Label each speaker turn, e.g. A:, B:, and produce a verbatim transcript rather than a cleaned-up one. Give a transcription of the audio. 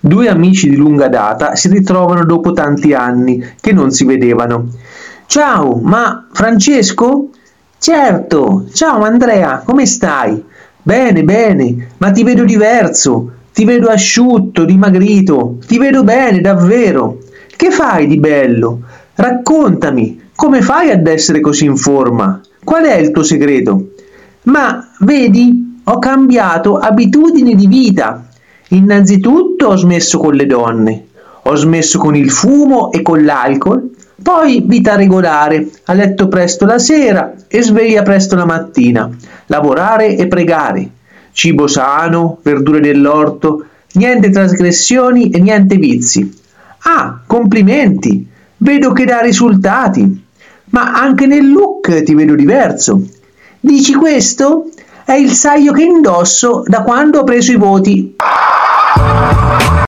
A: Due amici di lunga data si ritrovano dopo tanti anni che non si vedevano. Ciao, ma Francesco? Certo, ciao Andrea, come stai? Bene, bene, ma ti vedo diverso, ti vedo asciutto, dimagrito, ti vedo bene, davvero. Che fai di bello? Raccontami, come fai ad essere così in forma? Qual è il tuo segreto? Ma vedi, ho cambiato abitudini di vita. Innanzitutto ho smesso con le donne, ho smesso con il fumo e con l'alcol, poi vita regolare, a letto presto la sera e sveglia presto la mattina, lavorare e pregare, cibo sano, verdure dell'orto, niente trasgressioni e niente vizi. Ah, complimenti! Vedo che dà risultati, ma anche nel look ti vedo diverso. Dici questo? È il saio che indosso da quando ho preso i voti.